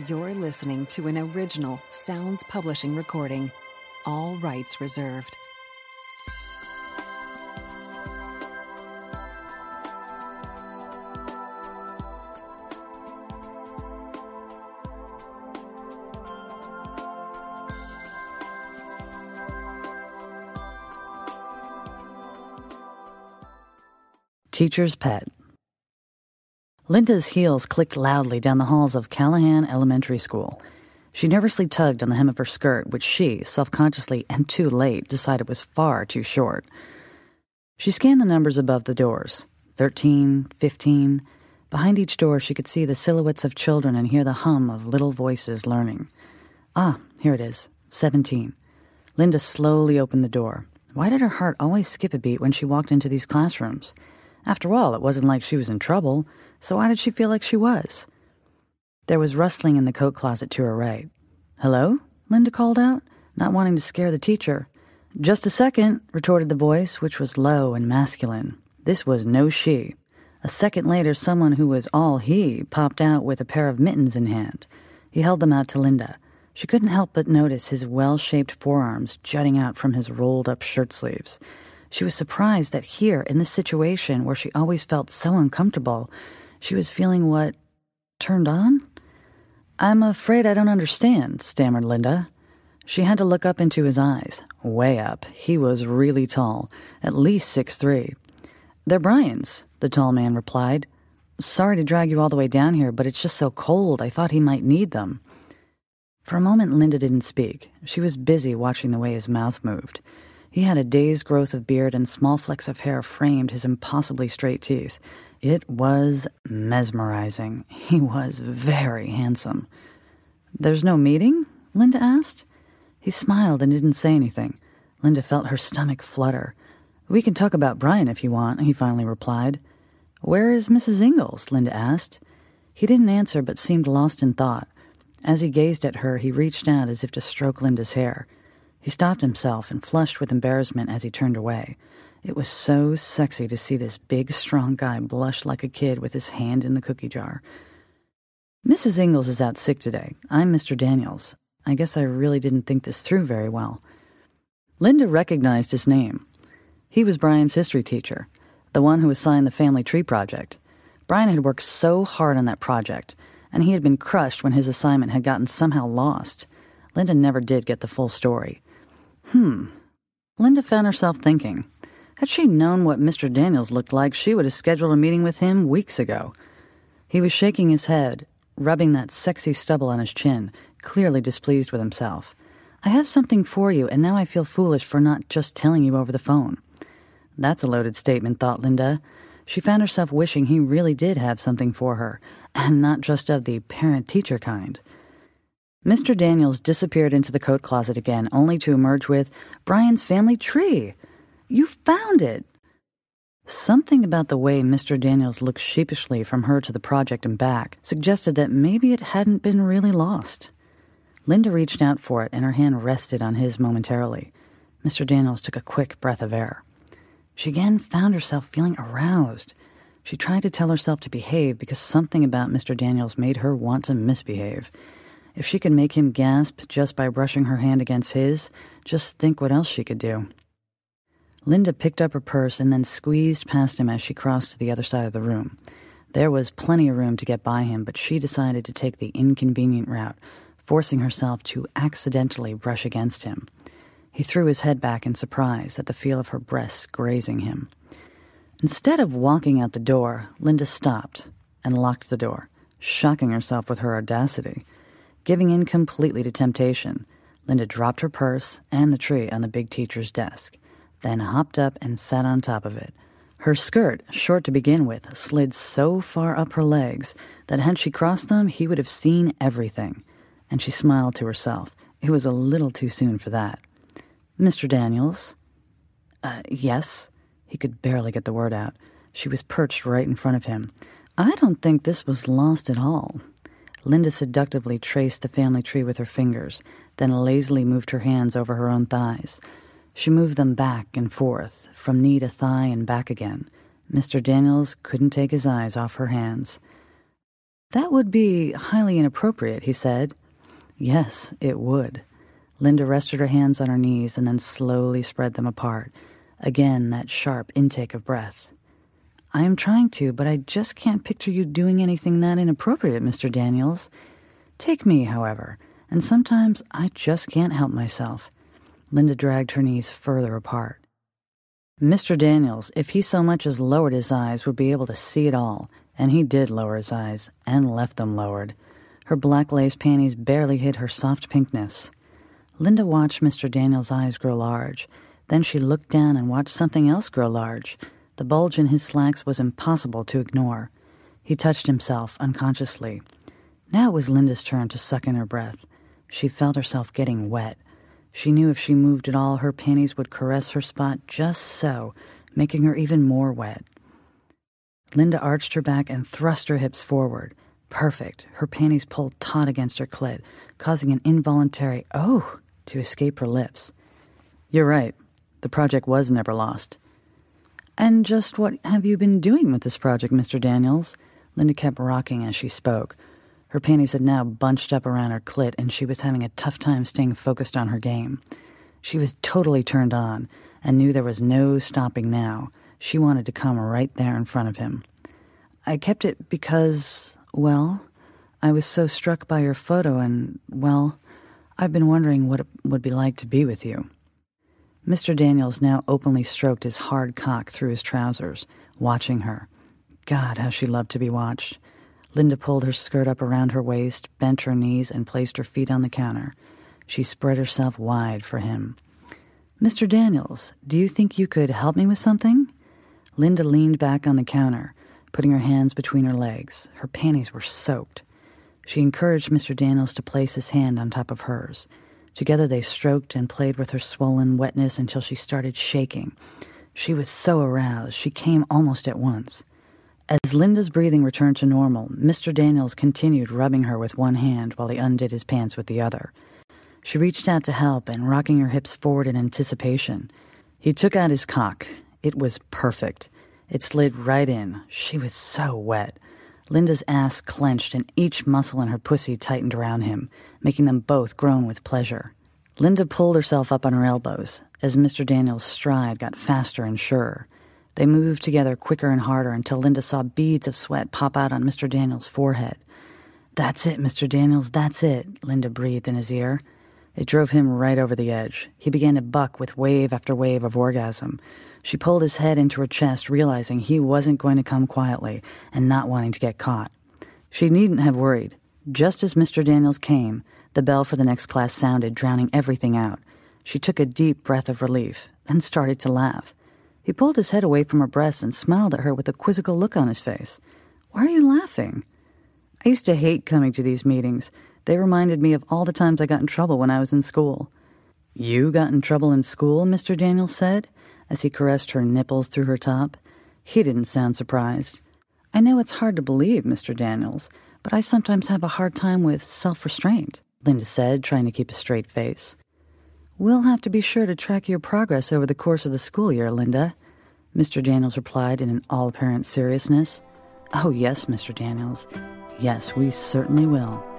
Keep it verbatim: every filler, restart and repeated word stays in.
You're listening to an original Sounds Publishing recording. All rights reserved. Teacher's Pet. Linda's heels clicked loudly down the halls of Callahan Elementary School. She nervously tugged on the hem of her skirt, which she, self-consciously and too late, decided was far too short. She scanned the numbers above the doors. Thirteen, fifteen. Behind each door she could see the silhouettes of children and hear the hum of little voices learning. Ah, here it is. Seventeen. Linda slowly opened the door. Why did her heart always skip a beat when she walked into these classrooms? After all, it wasn't like she was in trouble, so why did she feel like she was? There was rustling in the coat closet to her right. "Hello?" Linda called out, not wanting to scare the teacher. "Just a second," retorted the voice, which was low and masculine. This was no she. A second later, someone who was all he popped out with a pair of mittens in hand. He held them out to Linda. She couldn't help but notice his well-shaped forearms jutting out from his rolled-up shirt sleeves. She was surprised that here, in this situation where she always felt so uncomfortable, she was feeling what? Turned on? "I'm afraid I don't understand," stammered Linda. She had to look up into his eyes. Way up. He was really tall, at least six three. "They're Brian's," the tall man replied. "Sorry to drag you all the way down here, but it's just so cold. I thought he might need them." For a moment, Linda didn't speak. She was busy watching the way his mouth moved. He had a day's growth of beard and small flecks of hair framed his impossibly straight teeth. It was mesmerizing. He was very handsome. "There's no meeting?" Linda asked. He smiled and didn't say anything. Linda felt her stomach flutter. "We can talk about Brian if you want," he finally replied. "Where is Missus Ingalls?" Linda asked. He didn't answer but seemed lost in thought. As he gazed at her, he reached out as if to stroke Linda's hair. He stopped himself and flushed with embarrassment as he turned away. It was so sexy to see this big, strong guy blush like a kid with his hand in the cookie jar. "Missus Ingalls is out sick today. I'm Mister Daniels. I guess I really didn't think this through very well." Linda recognized his name. He was Brian's history teacher, the one who assigned the family tree project. Brian had worked so hard on that project, and he had been crushed when his assignment had gotten somehow lost. Linda never did get the full story. Hmm. Linda found herself thinking. Had she known what Mister Daniels looked like, she would have scheduled a meeting with him weeks ago. He was shaking his head, rubbing that sexy stubble on his chin, clearly displeased with himself. "I have something for you, and now I feel foolish for not just telling you over the phone." That's a loaded statement, thought Linda. She found herself wishing he really did have something for her, and not just of the parent-teacher kind. Mister Daniels disappeared into the coat closet again, only to emerge with, "Brian's family tree! You found it!" Something about the way Mister Daniels looked sheepishly from her to the project and back suggested that maybe it hadn't been really lost. Linda reached out for it, and her hand rested on his momentarily. Mister Daniels took a quick breath of air. She again found herself feeling aroused. She tried to tell herself to behave because something about Mister Daniels made her want to misbehave. If she could make him gasp just by brushing her hand against his, just think what else she could do. Linda picked up her purse and then squeezed past him as she crossed to the other side of the room. There was plenty of room to get by him, but she decided to take the inconvenient route, forcing herself to accidentally brush against him. He threw his head back in surprise at the feel of her breasts grazing him. Instead of walking out the door, Linda stopped and locked the door, shocking herself with her audacity. Giving in completely to temptation, Linda dropped her purse and the tree on the big teacher's desk, then hopped up and sat on top of it. Her skirt, short to begin with, slid so far up her legs that had she crossed them, he would have seen everything. And she smiled to herself. It was a little too soon for that. "Mister Daniels?" Uh, yes. He could barely get the word out. She was perched right in front of him. "I don't think this was lost at all." Linda seductively traced the family tree with her fingers, then lazily moved her hands over her own thighs. She moved them back and forth, from knee to thigh and back again. Mister Daniels couldn't take his eyes off her hands. That would be highly inappropriate, he said. Yes, it would. Linda rested her hands on her knees and then slowly spread them apart. Again, that sharp intake of breath. I am trying to, but I just can't picture you doing anything that inappropriate, Mister Daniels. Take me, however, and sometimes I just can't help myself. Linda dragged her knees further apart. Mister Daniels, if he so much as lowered his eyes, would be able to see it all, and he did lower his eyes, and left them lowered. Her black lace panties barely hid her soft pinkness. Linda watched Mister Daniels' eyes grow large. Then she looked down and watched something else grow large. The bulge in his slacks was impossible to ignore. He touched himself unconsciously. Now it was Linda's turn to suck in her breath. She felt herself getting wet. She knew if she moved at all, her panties would caress her spot just so, making her even more wet. Linda arched her back and thrust her hips forward. Perfect. Her panties pulled taut against her clit, causing an involuntary "oh" to escape her lips. You're right. The project was never lost. And just what have you been doing with this project, Mister Daniels? Linda kept rocking as she spoke. Her panties had now bunched up around her clit, and she was having a tough time staying focused on her game. She was totally turned on, and knew there was no stopping now. She wanted to come right there in front of him. I kept it because, well, I was so struck by your photo, and, well, I've been wondering what it would be like to be with you. Mister Daniels now openly stroked his hard cock through his trousers, watching her. God, how she loved to be watched. Linda pulled her skirt up around her waist, bent her knees, and placed her feet on the counter. She spread herself wide for him. Mister Daniels, do you think you could help me with something? Linda leaned back on the counter, putting her hands between her legs. Her panties were soaked. She encouraged Mister Daniels to place his hand on top of hers. Together they stroked and played with her swollen wetness until she started shaking. She was so aroused, she came almost at once. As Linda's breathing returned to normal, Mister Daniels continued rubbing her with one hand while he undid his pants with the other. She reached out to help and rocking her hips forward in anticipation. He took out his cock. It was perfect. It slid right in. She was so wet. Linda's ass clenched and each muscle in her pussy tightened around him, making them both groan with pleasure. Linda pulled herself up on her elbows as Mister Daniels' stride got faster and surer. They moved together quicker and harder until Linda saw beads of sweat pop out on Mister Daniels' forehead. That's it, Mister Daniels, that's it, Linda breathed in his ear. It drove him right over the edge. He began to buck with wave after wave of orgasm. She pulled his head into her chest, realizing he wasn't going to come quietly and not wanting to get caught. She needn't have worried. Just as Mister Daniels came, the bell for the next class sounded, drowning everything out. She took a deep breath of relief, then started to laugh. He pulled his head away from her breasts and smiled at her with a quizzical look on his face. Why are you laughing? I used to hate coming to these meetings. They reminded me of all the times I got in trouble when I was in school. You got in trouble in school, Mister Daniels said, as he caressed her nipples through her top. He didn't sound surprised. I know it's hard to believe, Mister Daniels, but I sometimes have a hard time with self-restraint, Linda said, trying to keep a straight face. We'll have to be sure to track your progress over the course of the school year, Linda, Mister Daniels replied in an all-apparent seriousness. Oh, yes, Mister Daniels. Yes, we certainly will.